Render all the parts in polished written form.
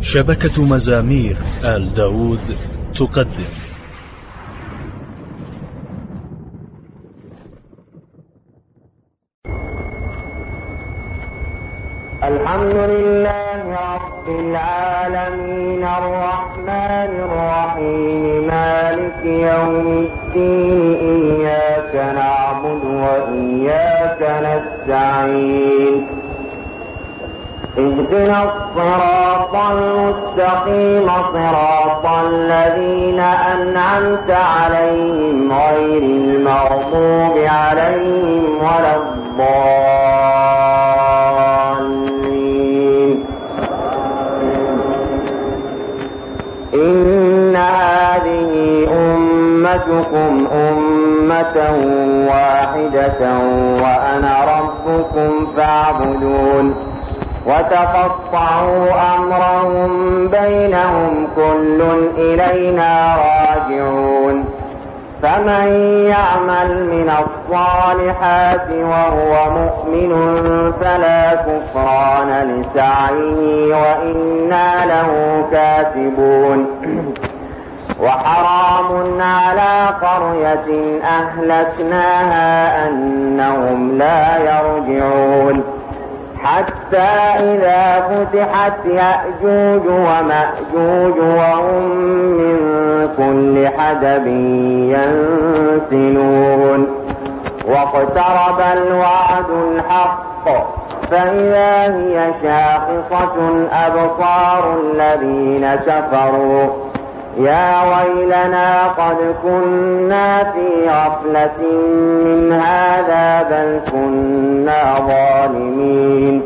شبكة مزامير آل داود تقدم. الحمد لله رب العالمين الرحمن الرحيم مالك يوم الدين إياك نعبد وإياك نستعين اهدنا الصراط المستقيم صراط الذين أنعمت عليهم غير المغضوب عليهم ولا الضالين. إن هذه أمتكم أمة واحدة وأنا ربكم فاعبدون. وتقطعوا أمرهم بينهم كل إلينا راجعون. فمن يعمل من الصالحات وهو مؤمن فلا كفران لسعيه وإنا له كاتبون. وحرام على قرية أهلكناها أنهم لا يرجعون حتى إذا فتحت يأجوج ومأجوج وهم من كل حدب ينسلون. واقترب الوعد الحق فإذا هي شاخصة أبصار الذين كفروا يا ويلنا قد كنا في غفلة من هذا بل كنا ظالمين.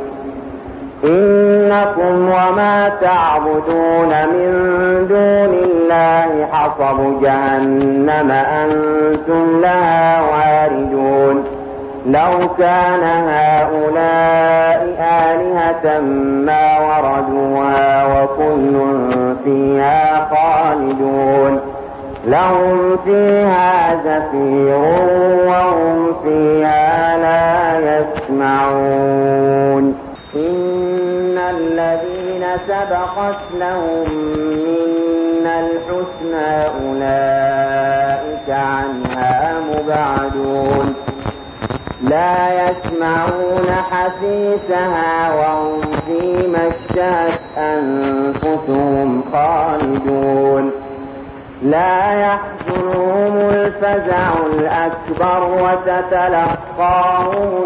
إنكم وما تعبدون من دون الله حصب جهنم أنتم لها واردون. لو كان هؤلاء آلهة ما وردوها وكل فيها خالدون. لهم فيها زفير وهم فيها لا يسمعون. إن الذين سبقت لهم منا الحسنى أولئك عنها مبعدون. لا يسمعون حسيسها وهم فيما اشتهت أنفسهم خالدون. لا يحزنهم الفزع الأكبر وتتلقاهم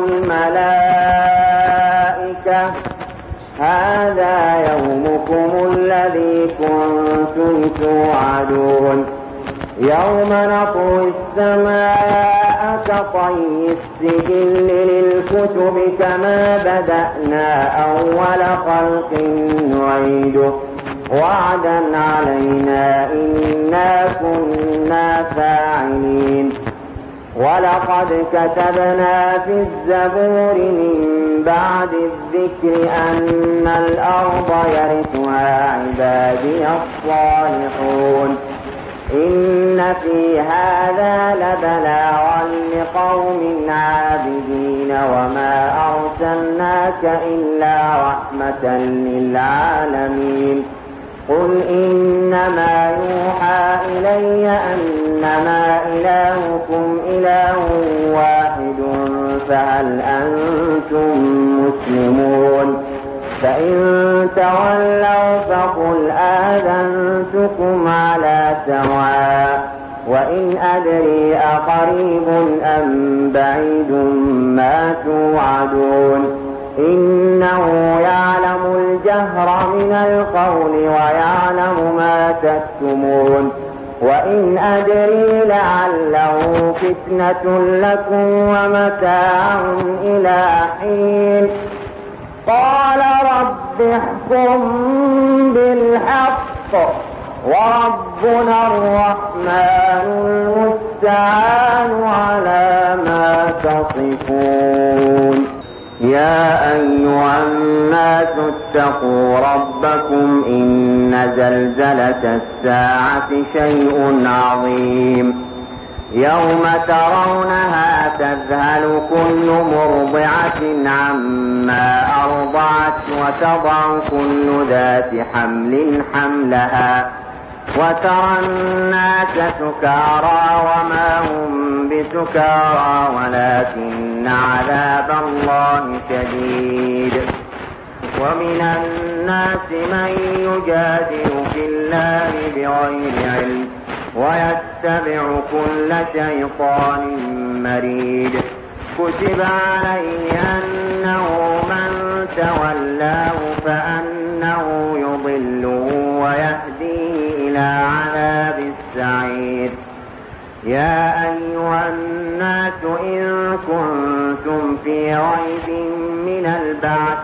الملائكة هذا يومكم الذي كنتم توعدون. يوم نطوي السماء كطي السجل للكتب كما بدأنا أول خلق نعيده وعدا علينا إنا كنا فاعلين. ولقد كتبنا في الزبور من بعد الذكر أن الأرض يرثها عبادي الصالحون. إن في هذا لبلاغا لقوم عابدين وما أرسلناك إلا رحمة للعالمين. قل إنما يوحى إلي أنما إلهكم إله واحد فهل أنتم مسلمون؟ فإن تولوا فقل آذنتكم على سواء وإن أدري أقريب أم بعيد ما توعدون. إنه يعلم الجهر من القول ويعلم ما تكتمون. وإن أدري لعله فتنة لكم ومتاع إلى حين. قال رب احكم بالحق وربنا الرحمن المستعان على ما تصفون. يا أيها الناس اتقوا ربكم إن زلزلة الساعة شيء عظيم. يوم ترونها تذهل كل مرضعة عما أرضعت وتضع كل ذات حمل حملها وترى الناس سكارى وما هم بسكارى ولكن عذاب الله شديد. ومن الناس من يجادل في الله بغير علم ويتبع كل شيطان مريد. كتب عليه أنه من تولاه فأنه يضله ويهديه إلى عذاب السعير. يا أيها الناس إن كنتم في ريب من البعث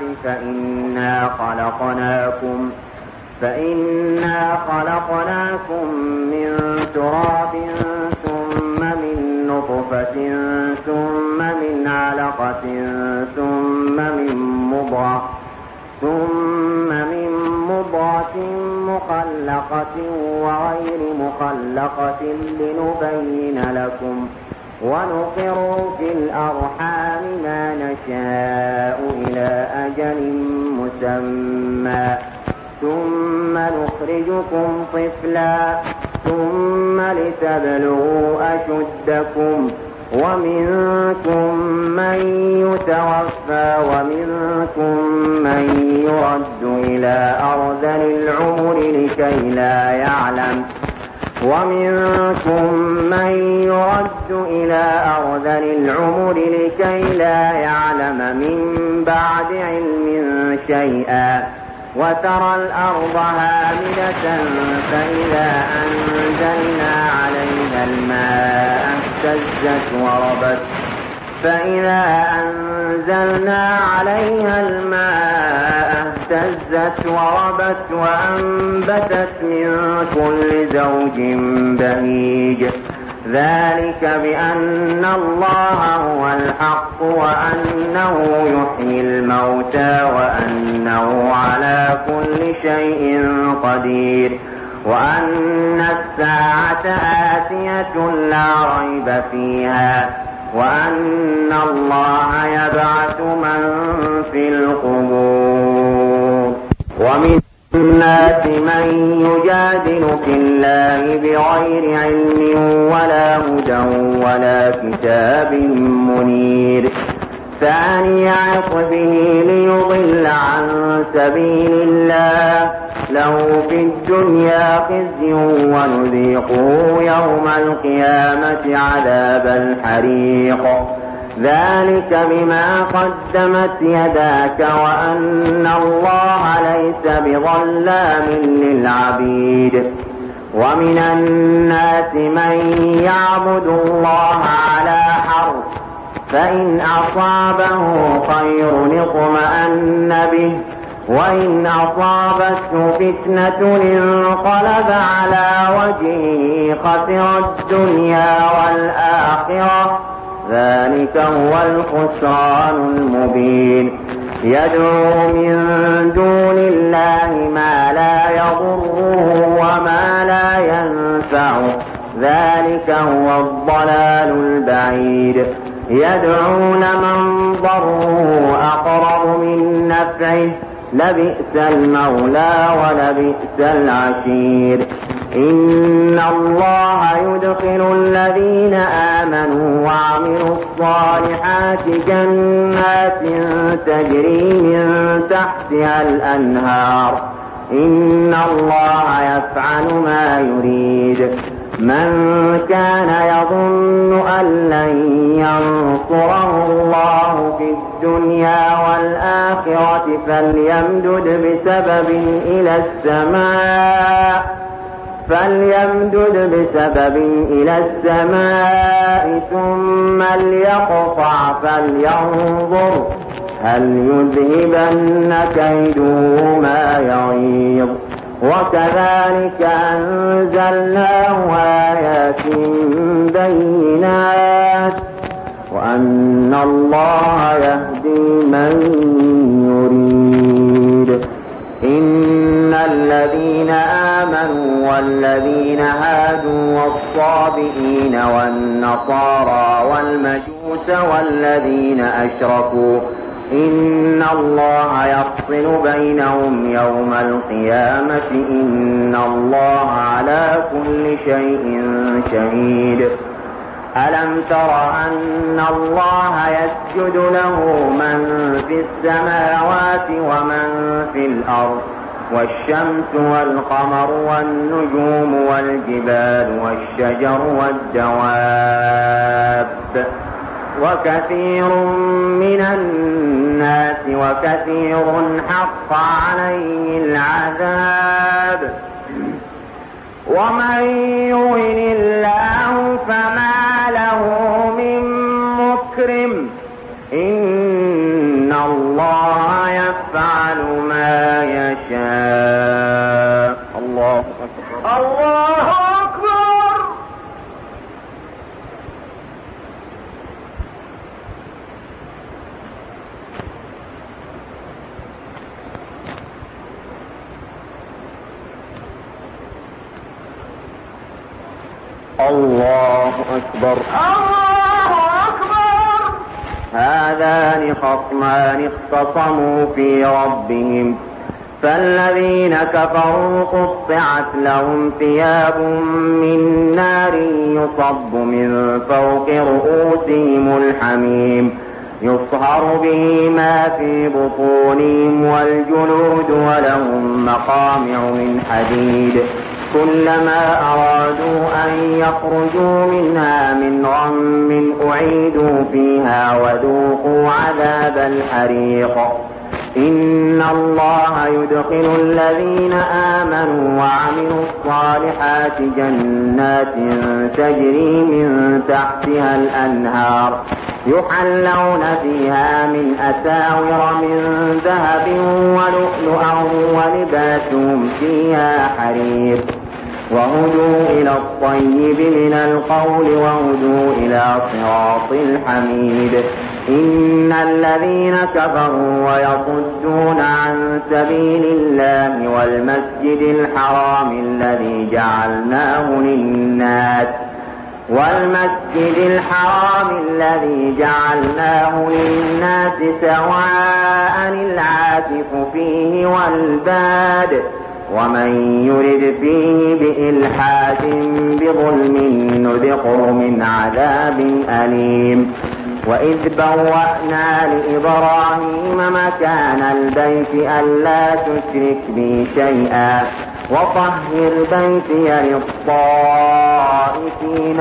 فإنا خلقناكم من تراب ثم من نطفة ثم من علقة ثم من مضغة مخلقة وغير مخلقة لنبين لكم ونقر في الأرحام ما نشاء إلى أجل مسمى ثم نخرجكم طفلا ثم لتبلغوا أشدكم ومنكم من يتوفى ومنكم من يرد إلى أرذل العمر لكي لا يعلم من بعد علم شيئا وترى الأرض هامدة فإذا أنزلنا عليها الماء اهتزت وربت وأنبتت من كل زوج بهيج. ذلك بأن الله هو الحق وأنه يحيي الموتى وأنه على كل شيء قدير وأن الساعة آتية لا ريب فيها وأن الله يبعث من في القبور. ومن الناس من يجادل في الله بغير علم ولا هدى ولا كتاب منير. ثاني عطفه ليضل عن سبيل الله له في الدنيا خزي ونذيقه يوم القيامة عذاب الحريق. ذلك بما قدمت يداك وأن الله ليس بظلام للعبيد. ومن الناس من يعبد الله على حرف فإن أصابه خير اطمأن به وإن أصابته فتنة انقلب على وجهه خسر الدنيا والآخرة ذلك هو الخسران المبين. يدعو من دون الله ما لا يضره وما لا ينفعه ذلك هو الضلال البعيد. يدعون من ضره أقرب من نفعه لبئس المولى ولبئس العشير. إن الله يدخل الذين آمنوا وعملوا الصالحات جنات تجري من تحتها الأنهار إن الله يفعل ما يريد. من كان يظن أن لن ينصره الله في الدنيا والآخرة فليمدد بسبب إلى السماء ثم ليقطع فلينظر هل يذهبن كيده ما يغيظ. وكذلك أنزلناه آيات بينات وأن الله يهدي من يريد. إن الذين آمنوا والذين هادوا والصابئين والنصارى والمجوس والذين أشركوا إن الله يفصل بينهم يوم القيامة إن الله على كل شيء شهيد. ألم تر أن الله يسجد له من في السماوات ومن في الأرض والشمس والقمر والنجوم والجبال والشجر والدواب وكثير من الناس وكثير حق عليه العذاب ومن يهن الله فما له من مكرم إن الله يفعل ما يشاء. الله أكبر الله أكبر. الله أكبر الله أكبر. هذان خصمان اختصموا في ربهم فالذين كفروا قطعت لهم ثياب من نار يصب من فوق رؤوسهم الحميم يصهر به ما في بطونهم والجلود ولهم مقامع من حديد كلما أرادوا أن يخرجوا منها من غم أعيدوا فيها وذوقوا عذاب الحريق. إن الله يدخل الذين آمنوا وعملوا الصالحات جنات تجري من تحتها الأنهار يحلون فيها من أساور من ذهب ولؤلؤا ولباسهم فيها حرير وهدوا إلى الطيب من القول وهدوا إلى صراط الحميد. إن الذين كفروا ويصدون عن سبيل الله والمسجد الحرام الذي جعلناه للناس سواء العاكف فيه والباد ومن يرد فيه بإلحاد بظلم نذقه من عذاب أليم. وإذ بوأنا لإبراهيم مكان البيت ألا تشرك بي شيئا وطهر بيتي للطائفين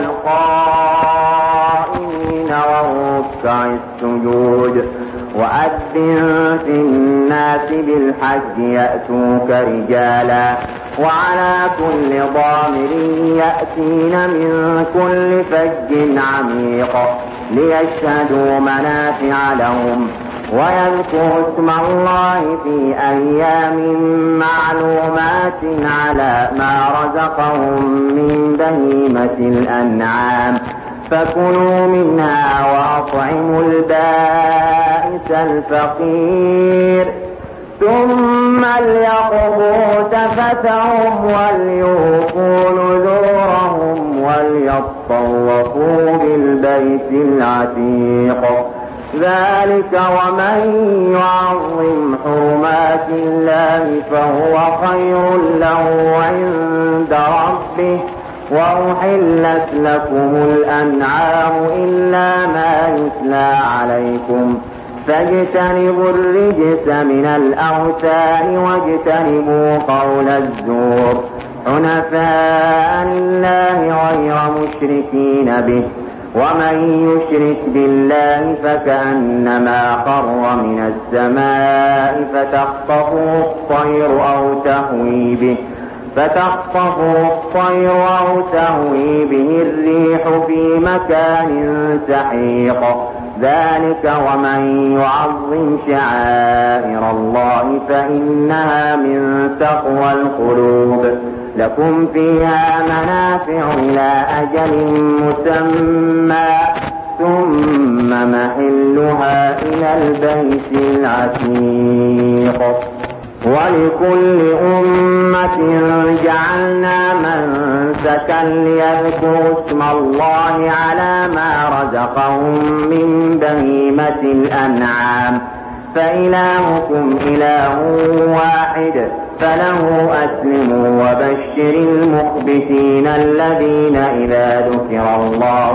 والقائمين والركع السجود وأذن في الناس بالحج يأتوك رجالا وعلى كل ضامر يأتين من كل فج عميق ليشهدوا منافع لهم ويذكروا اسم الله في أيام معلومات على ما رزقهم من بهيمة الأنعام فكلوا منها وأطعموا البائس الفقير ثم ليقضوا تفتهم وليوفوا نذورهم وليطوفوا بالبيت العتيق. ذلك ومن يعظم حرمات الله فهو خير له عند ربه وأحلت لكم الأنعام إلا ما يتلى عليكم فاجتنبوا الرجس من الأوثان واجتنبوا قول الزور حنفاء لله غير مشركين به ومن يشرك بالله فكأنما خر من السماء فتخطفه الطير أو تهوي به الريح في مكان سحيق. ذلك ومن يعظم شعائر الله فإنها من تقوى القلوب. لكم فيها منافع إلى أجل مسمى ثم محلها إلى البيت العتيق. ولكل أمة جعلنا منسكا ليذكروا اسم الله على ما رزقهم من بهيمة الأنعام فإلهكم إله واحد فله أسلموا وبشر المخبتين الذين إذا ذكر الله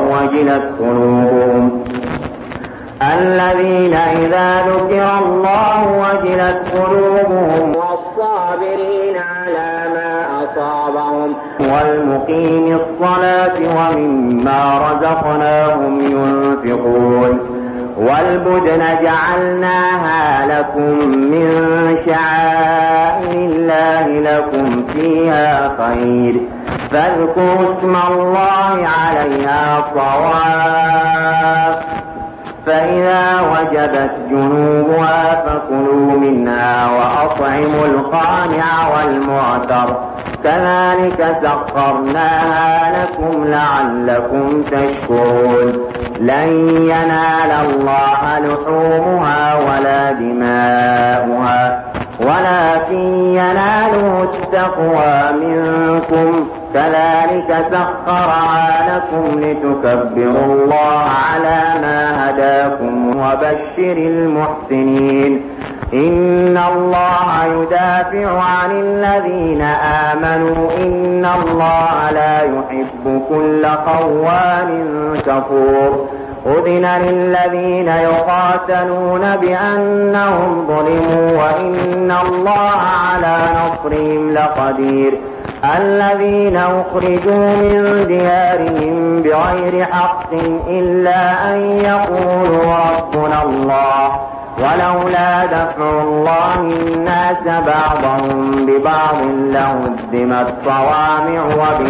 وجلت قلوبهم والصابرين على ما أصابهم والمقيم الصلاة ومما رزقناهم ينفقون والبدن جعلناها لكم من شعائر الله لكم فيها خير فاذكروا اسم الله عليها صواف فإذا وجبت جنوبها فكلوا منها وأطعموا القانع والمعتر كذلك سخرناها لكم لعلكم تشكرون لن ينال الله لحومها ولا دماؤها ولكن يناله التقوى منكم كذلك سخرها لكم لتكبروا الله على ما هداكم وبشر المحسنين إن الله يدافع عن الذين آمنوا إن الله لا يحب كل خوان كفور أذن للذين يقاتلون بأنهم ظلموا وإن الله على نصرهم لقدير الذين أخرجوا من ديارهم بغير حق إلا أن يقولوا ربنا الله ولولا دفع الله الناس بعضهم ببعض لهدمت صوامع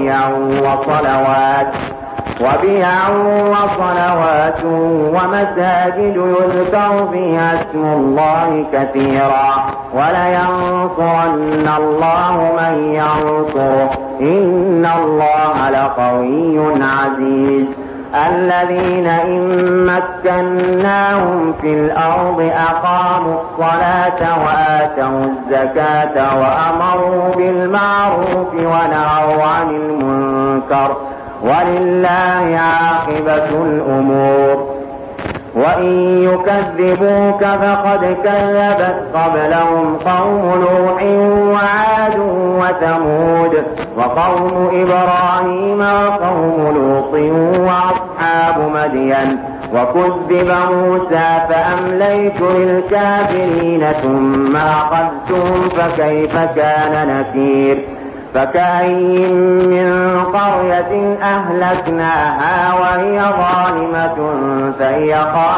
وبيع وصلوات ومساجد يذكر فيها اسم الله كثيرا ولينصرن الله من ينصره إن الله لقوي عزيز الذين إن مكناهم في الأرض أقاموا الصلاة وآتوا الزكاة وأمروا بالمعروف ونهوا عن المنكر ولله عاقبة الأمور وإن يكذبوك فقد كذبت قبلهم قوم نوح وعاد وثمود وقوم إبراهيم وقوم لوط وأصحاب مدين وكذب موسى فأمليت للكافرين ثم أخذتهم فكيف كان نكير فكأين من قرية أهلكناها وهي ظالمة فهي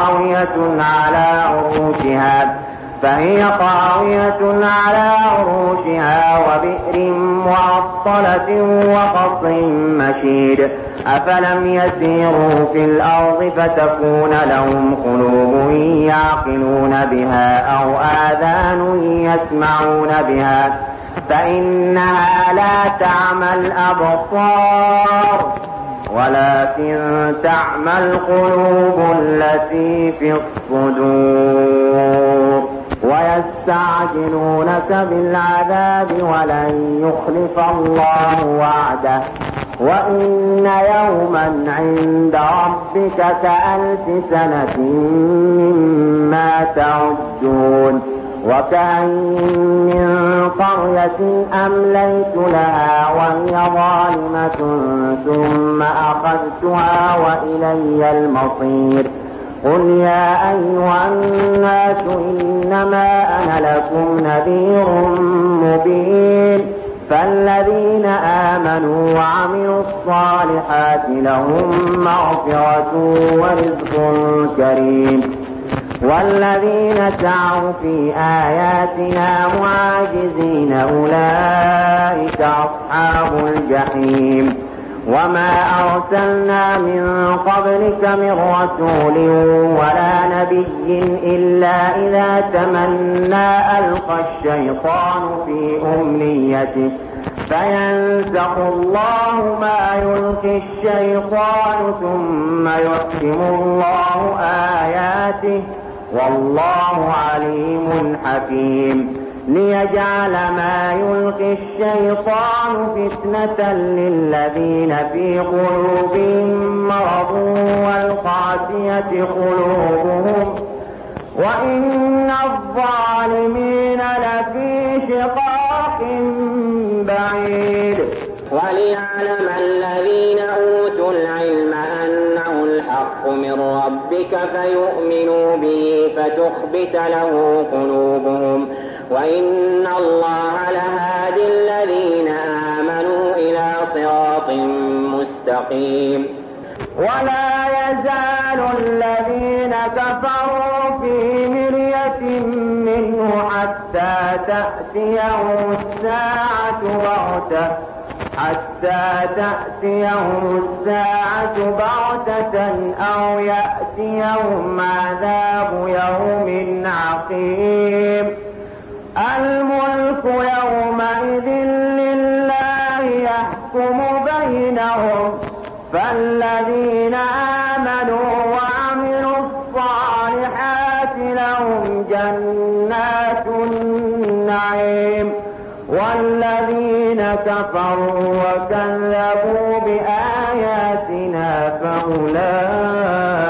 خاوية على عروشها وبئر معطلة وقصر مشيد أفلم يسيروا في الأرض فتكون لهم قلوب يعقلون بها أو آذان يسمعون بها فإنها لا تعمى الأبصار ولكن تعمى القلوب التي في الصدور ويستعجلونك بالعذاب ولن يخلف الله وعده وإن يوما عند ربك كألف سنة مما تعدون وكأين من قرية أمليت لها وهي ظالمة ثم أخذتها وإلي المصير قل يا أيها الناس إنما أنا لكم نذير مبين فالذين آمنوا وعملوا الصالحات لهم مغفرة ورزق كريم والذين سعوا في آياتنا معاجزين أولئك أصحاب الجحيم وما أرسلنا من قبلك من رسول ولا نبي إلا إذا تمنى ألقى الشيطان في أمنيته فينسخ الله ما يلقي الشيطان ثم يحكم الله آياته والله عليم حكيم ليجعل ما يلقي الشيطان فتنة للذين في قلوبهم مرض والقاسية قلوبهم وإن الظالمين لفي شقاق بعيد. وليعلم الذين أوتوا العلم أنه الحق من ربك فيؤمنوا به فتخبت له قلوبهم وإن الله لهادي الذين آمنوا إلى صراط مستقيم. ولا يزال الذين كفروا في مرية منه حتى تأتيهم الساعة بغتة أو يأتيهم عذاب يوم عقيم. الملك يومئذ لله يحكم بينهم فالذين آمنوا وعملوا الصالحات لهم جنات النعيم والذين كفروا وكذبوا بآياتنا فأولئك